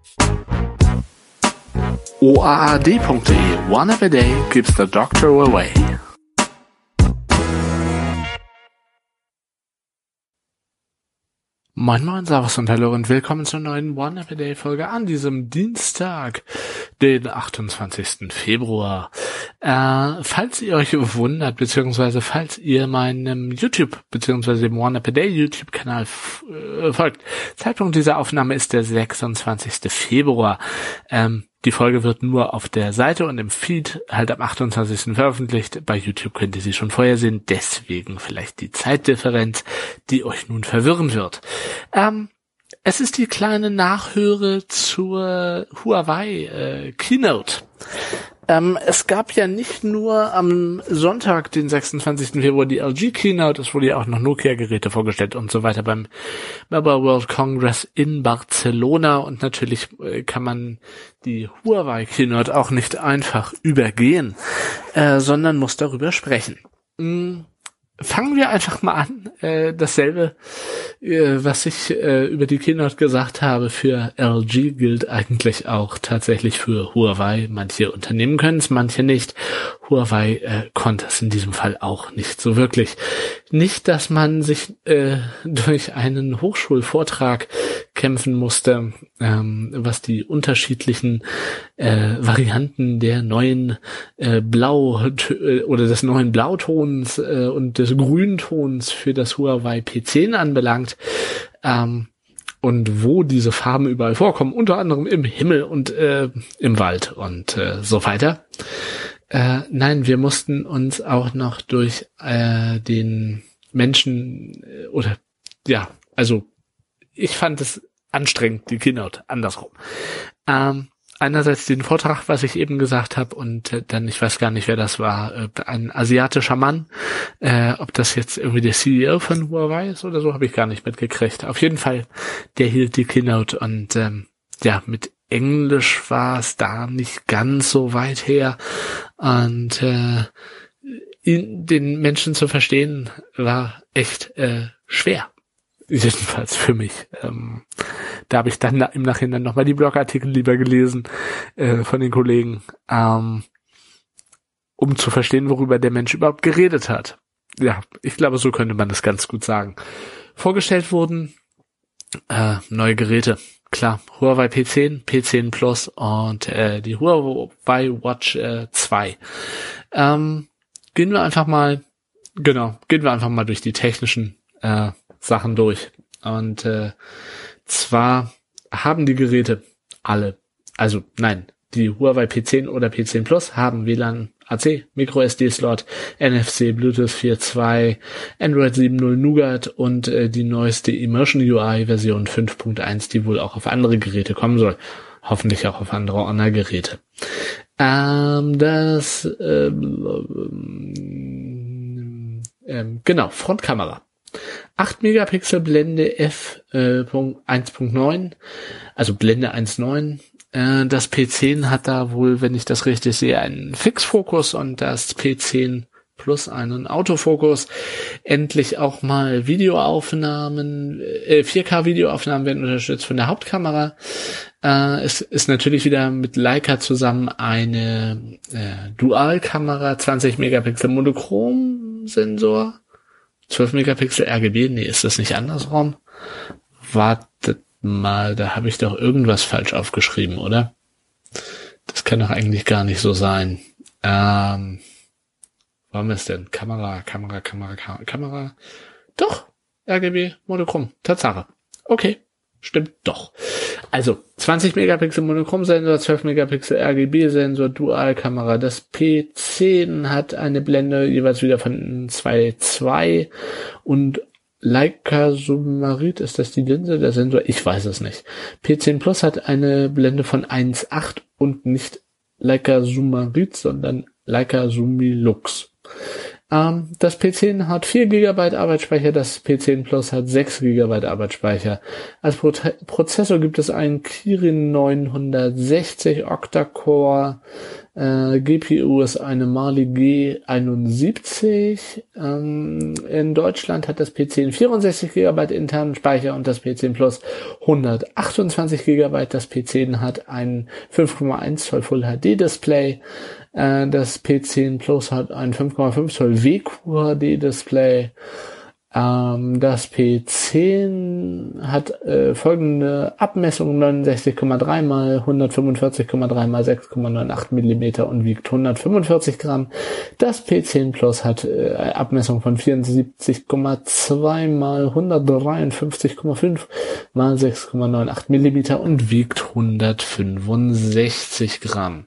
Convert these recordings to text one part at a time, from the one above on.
OAAD.de One App a Day keeps the doctor away. Moin Moin, Servus und Hallo und willkommen zur neuen One App a Day Folge an diesem Dienstag, den 28. Februar. Falls ihr euch wundert, beziehungsweise falls ihr meinem YouTube, beziehungsweise dem One App a Day YouTube-Kanal folgt, Zeitpunkt dieser Aufnahme ist der 26. Februar. Die Folge wird nur auf der Seite und im Feed halt am 28. veröffentlicht. Bei YouTube könnt ihr sie schon vorher sehen, deswegen vielleicht die Zeitdifferenz, die euch nun verwirren wird. Es ist die kleine Nachhöre zur Huawei Keynote. Es gab ja nicht nur am Sonntag, den 26. Februar, die LG Keynote, es wurde ja auch noch Nokia-Geräte vorgestellt und so weiter beim Mobile World Congress in Barcelona, und natürlich kann man die Huawei Keynote auch nicht einfach übergehen, sondern muss darüber sprechen. Fangen wir einfach mal an. Dasselbe, was ich über die Keynote gesagt habe, für LG gilt eigentlich auch tatsächlich für Huawei. Manche Unternehmen können es, manche nicht. Huawei konnte es in diesem Fall auch nicht so wirklich. Nicht, dass man sich durch einen Hochschulvortrag kämpfen musste, was die unterschiedlichen Varianten der neuen des neuen Blautons und des Grüntons für das Huawei P10 anbelangt, und wo diese Farben überall vorkommen, unter anderem im Himmel und im Wald und so weiter. Nein, wir mussten uns auch noch durch den Menschen ich fand es anstrengend, die Keynote, andersrum. Einerseits den Vortrag, was ich eben gesagt habe, und dann, ich weiß gar nicht, wer das war, ein asiatischer Mann, ob das jetzt irgendwie der CEO von Huawei ist oder so, habe ich gar nicht mitgekriegt. Auf jeden Fall, der hielt die Keynote und mit Englisch war es da nicht ganz so weit her, und den Menschen zu verstehen war echt schwer. Jedenfalls für mich. Da habe ich dann im Nachhinein nochmal die Blogartikel lieber gelesen von den Kollegen, um zu verstehen, worüber der Mensch überhaupt geredet hat. Ja, ich glaube, so könnte man das ganz gut sagen. Vorgestellt wurden neue Geräte. Klar, Huawei P10, P10 Plus und die Huawei Watch 2. Gehen wir einfach mal durch die technischen Sachen durch. Und zwar haben die Geräte alle, die Huawei P10 oder P10 Plus haben WLAN AC, MicroSD-Slot, NFC, Bluetooth 4.2, Android 7.0 Nougat und die neueste Immersion UI Version 5.1, die wohl auch auf andere Geräte kommen soll. Hoffentlich auch auf andere Honor-Geräte. Frontkamera. 8 Megapixel Blende f1.9, also Blende 1.9. Das P10 hat da wohl, wenn ich das richtig sehe, einen Fixfokus und das P10 Plus einen Autofokus. Endlich auch mal Videoaufnahmen, 4K-Videoaufnahmen werden unterstützt von der Hauptkamera. Es ist natürlich wieder mit Leica zusammen eine Dualkamera, 20 Megapixel Monochrom-Sensor. 12 Megapixel RGB, nee, ist das nicht andersrum? Wartet mal, da habe ich doch irgendwas falsch aufgeschrieben, oder? Das kann doch eigentlich gar nicht so sein. Wo haben wir es denn? Kamera. Doch, RGB, Monochrom, Tatsache. Okay, stimmt doch. Also, 20 Megapixel Monochrom-Sensor, 12 Megapixel RGB-Sensor, Dualkamera. Das P10 hat eine Blende jeweils wieder von 2.2 und Leica Submarit, ist das die Linse, der Sensor? Ich weiß es nicht. P10 Plus hat eine Blende von 1.8 und nicht Leica Submarit, sondern Leica Sumilux. Das P10 hat 4 GB Arbeitsspeicher, das P10 Plus hat 6 GB Arbeitsspeicher. Als Prozessor gibt es einen Kirin 960 Octa-Core GPU ist eine Mali G71. In Deutschland hat das P10 64 GB internen Speicher und das P10 Plus 128 GB. Das P10 hat ein 5,1 Zoll Full HD Display. Das P10 Plus hat ein 5,5 Zoll WQHD Display. Das P10 hat folgende Abmessung: 69,3 mal 145,3 mal 6,98 Millimeter und wiegt 145 Gramm. Das P10 Plus hat Abmessung von 74,2 mal 153,5 mal 6,98 Millimeter und wiegt 165 Gramm.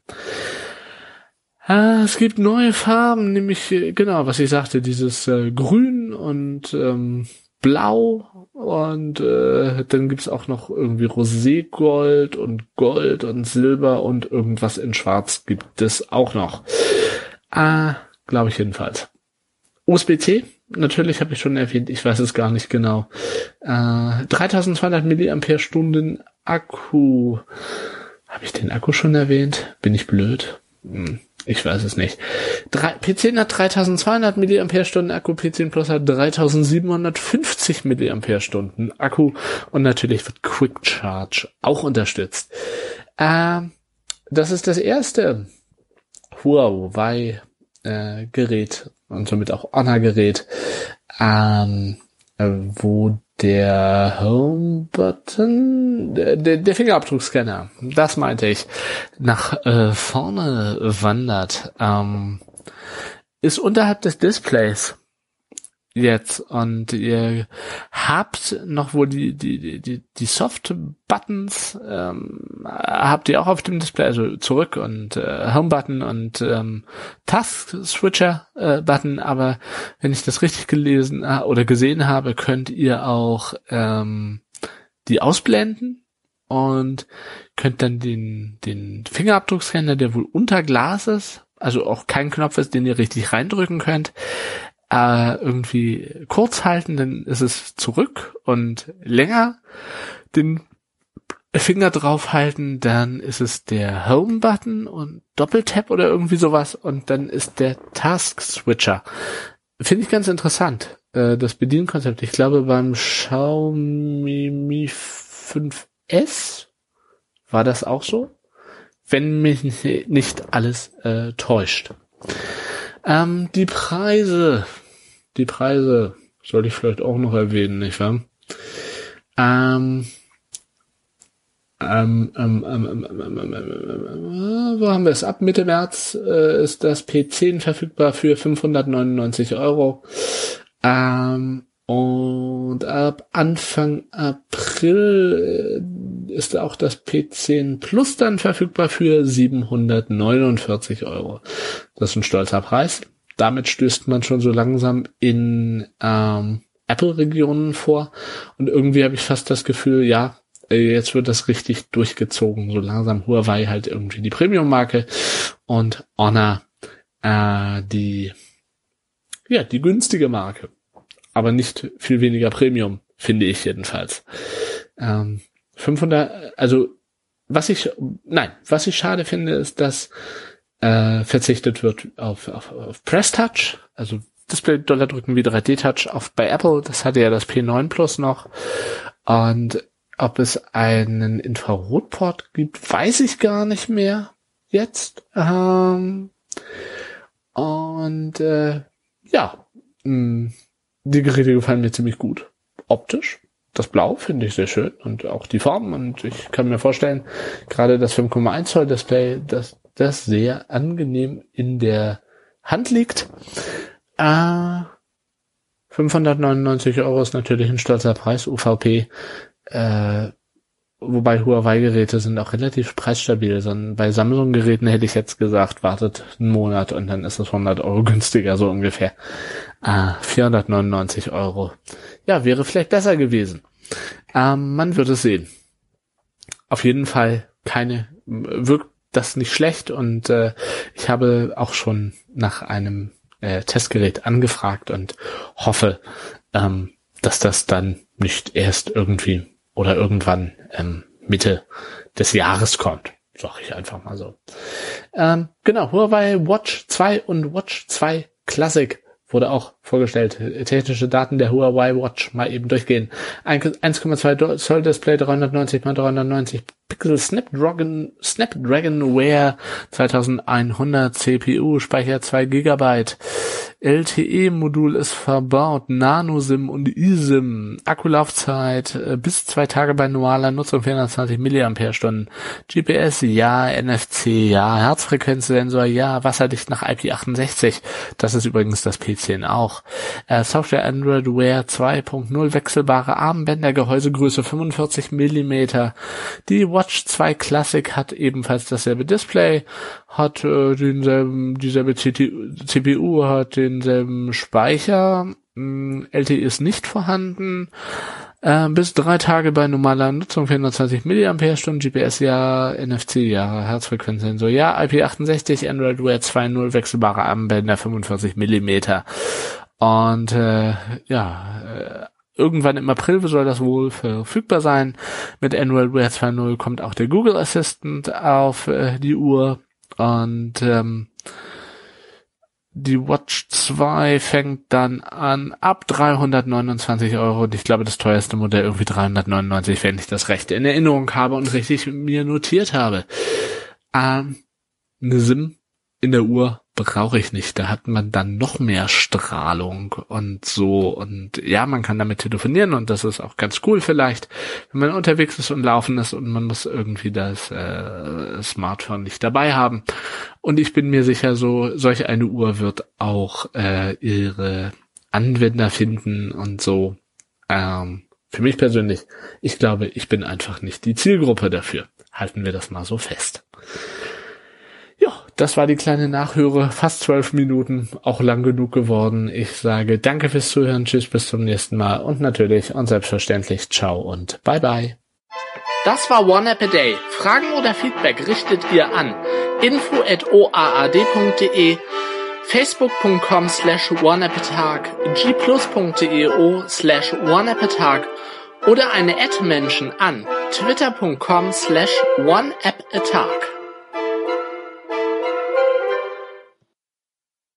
Es gibt neue Farben, nämlich, genau, was ich sagte, dieses Grün und Blau und dann gibt's auch noch irgendwie Roségold und Gold und Silber und irgendwas in Schwarz gibt es auch noch. Glaube ich jedenfalls. USB-C, natürlich habe ich schon erwähnt, ich weiß es gar nicht genau. 3200 mAh Akku. Habe ich den Akku schon erwähnt? Bin ich blöd? Ich weiß es nicht. P10 hat 3200 mAh Akku, P10 Plus hat 3750 mAh Akku und natürlich wird Quick Charge auch unterstützt. Das ist das erste Huawei Gerät und somit auch Honor Gerät, wo der Home-Button, der Fingerabdruckscanner, das meinte ich, nach vorne wandert, ist unterhalb des Displays jetzt und ihr habt noch wohl die Soft-Buttons habt ihr auch auf dem Display, also zurück und Home-Button und Task-Switcher-Button, aber wenn ich das richtig gelesen oder gesehen habe, könnt ihr auch die ausblenden und könnt dann den Fingerabdruckscanner, der wohl unter Glas ist, also auch kein Knopf ist, den ihr richtig reindrücken könnt, irgendwie kurz halten, dann ist es zurück und länger den Finger draufhalten, dann ist es der Home-Button und Doppeltap oder irgendwie sowas und dann ist der Task-Switcher. Finde ich ganz interessant, das Bedienkonzept. Ich glaube, beim Xiaomi Mi 5S war das auch so, wenn mich nicht alles täuscht. Die Preise soll ich vielleicht auch noch erwähnen, nicht wahr? Wo haben wir es? Ab Mitte März ist das P10 verfügbar für 599 Euro. Und ab Anfang April ist auch das P10 Plus dann verfügbar für 749 Euro. Das ist ein stolzer Preis. Damit stößt man schon so langsam in Apple-Regionen vor. Und irgendwie habe ich fast das Gefühl, ja, jetzt wird das richtig durchgezogen. So langsam Huawei halt irgendwie die Premium-Marke und Honor die günstige Marke. Aber nicht viel weniger Premium, finde ich jedenfalls. 500, also was ich schade finde, ist, dass verzichtet wird auf Press Touch, also Display doller drücken wie 3D Touch bei Apple. Das hatte ja das P9 Plus noch. Und ob es einen Infrarotport gibt, weiß ich gar nicht mehr jetzt. Die Geräte gefallen mir ziemlich gut. Optisch. Das Blau finde ich sehr schön und auch die Farben. Und ich kann mir vorstellen, gerade das 5,1 Zoll Display, dass das sehr angenehm in der Hand liegt. 599 Euro ist natürlich ein stolzer Preis, UVP. Wobei Huawei-Geräte sind auch relativ preisstabil. Bei Samsung-Geräten hätte ich jetzt gesagt, wartet einen Monat und dann ist es 100 Euro günstiger, so ungefähr. 499 Euro. Ja, wäre vielleicht besser gewesen. Man wird es sehen. Auf jeden Fall wirkt das nicht schlecht und ich habe auch schon nach einem Testgerät angefragt und hoffe, dass das dann nicht erst irgendwie oder irgendwann Mitte des Jahres kommt, sag ich einfach mal so. Genau, Huawei Watch 2 und Watch 2 Classic wurde auch vorgestellt. Technische Daten der Huawei Watch mal eben durchgehen. 1,2 Zoll Display, 390 x 390 Pixel, Snapdragon Wear 2100 CPU, Speicher 2 GB, LTE-Modul ist verbaut, Nano-SIM und eSIM, Akkulaufzeit bis 2 Tage bei normaler Nutzung, 420 mAh, GPS ja, NFC ja, Herzfrequenzsensor ja, wasserdicht nach IP68, das ist übrigens das P10 auch. Software Android Wear 2.0, wechselbare Armbänder, Gehäusegröße 45 mm. Die Watch 2 Classic hat ebenfalls dasselbe Display, hat dieselbe CPU, hat denselben Speicher, LTE ist nicht vorhanden, bis 3 Tage bei normaler Nutzung, 420 mAh, GPS ja, NFC ja, Herzfrequenzsensor ja, IP68, Android Wear 2.0, wechselbare Armbänder, 45 mm. Und irgendwann im April soll das wohl verfügbar sein. Mit Android Wear 2.0 kommt auch der Google Assistant auf die Uhr. Und die Watch 2 fängt dann an ab 329 €. Und ich glaube, das teuerste Modell irgendwie 399, wenn ich das recht in Erinnerung habe und richtig mir notiert habe. Eine SIM in der Uhr brauche ich nicht. Da hat man dann noch mehr Strahlung und so. Und ja, man kann damit telefonieren und das ist auch ganz cool vielleicht, wenn man unterwegs ist und laufen ist und man muss irgendwie das Smartphone nicht dabei haben. Und ich bin mir sicher, solch eine Uhr wird auch ihre Anwender finden und so. Für mich persönlich, ich glaube, ich bin einfach nicht die Zielgruppe dafür. Halten wir das mal so fest. Ja, das war die kleine Nachhöre, fast 12 Minuten, auch lang genug geworden. Ich sage danke fürs Zuhören, tschüss, bis zum nächsten Mal und natürlich und selbstverständlich ciao und bye bye. Das war One App a Day. Fragen oder Feedback richtet ihr an info@oaad.de, facebook.com/oneappatag, gplus.io/oneappatag oder eine @Menschen an twitter.com/oneappatag.